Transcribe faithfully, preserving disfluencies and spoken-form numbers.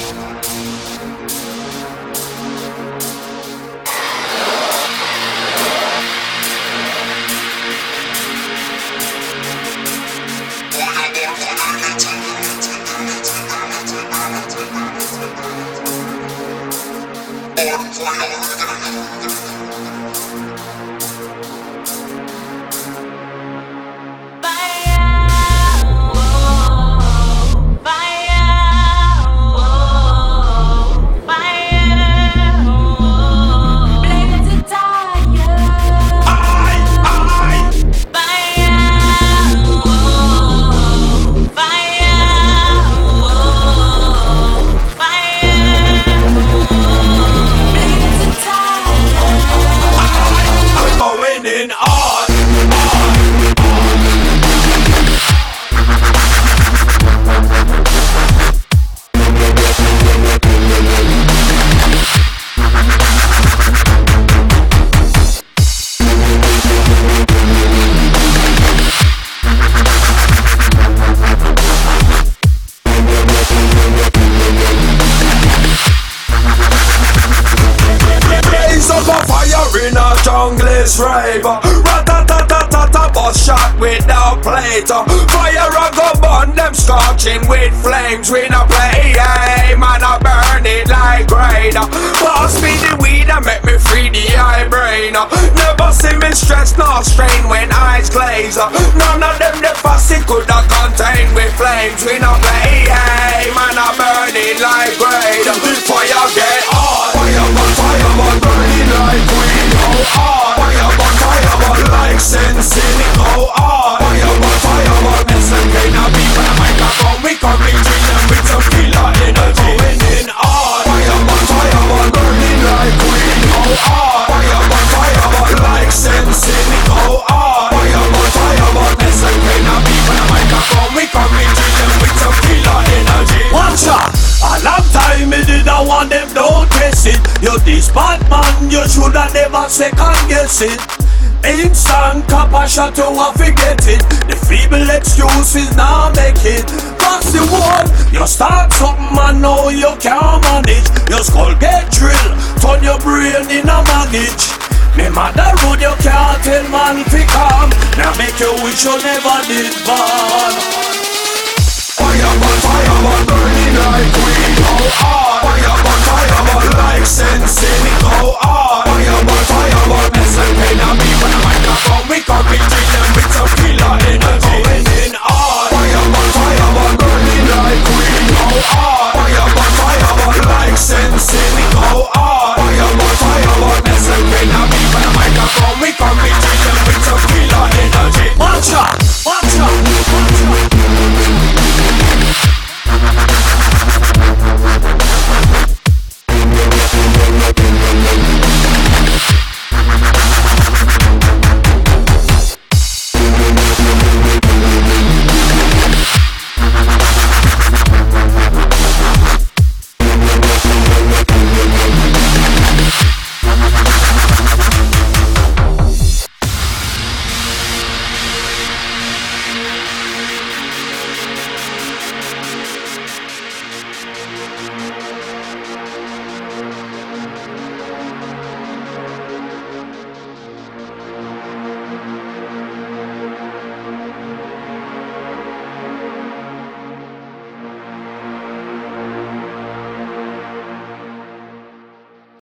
Rave, rat-a-ta-ta-ta-ta, bus shot without plate. Fire a go burn them scorching with flames. We no play, hey, man I burn it like grade. Pass me the weed and make me free the eye brain. Never see me stress nor strain when eyes glaze. None of them the fussy coulda contain with flames. We no play, hey, man I burn it like grade. Fire get hot, fire burn, fire burn, burning like weed. Oh hard, fire burn, fire burn like sensing. Oh hard, fire burn, fire burn. S M K now people a microphone. We coming to them with some killer energy. Going in hard, fire burn, fire burn, burning like weed. Oh hard, fire burn, fire burn like sensing. Oh hard, fire burn, fire burn. S M K now people a microphone. We coming to them with some killer energy. One shot. A long time me did I want them don't guess it. You this bad man, you shoulda never second guess it. Instant copper shot you a forget it. The feeble excuses now make it. Pass the word, you start something and now you can't manage. Your skull get drilled, turn your brain in a manage. Me mother road you can't tell man fi calm. Now make you wish you never did born. Fire burn, fire burn, burning like weed. Oh hard, fire burn, fire burn like sensing. Oh hard, fire burn, fire burn. S M K now me when I microphone. We come and treat them with some killer energy.